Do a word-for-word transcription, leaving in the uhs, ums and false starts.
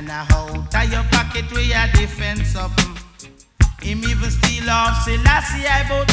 And a out of your pocket where you defend something. Him even steal off Selassie I bout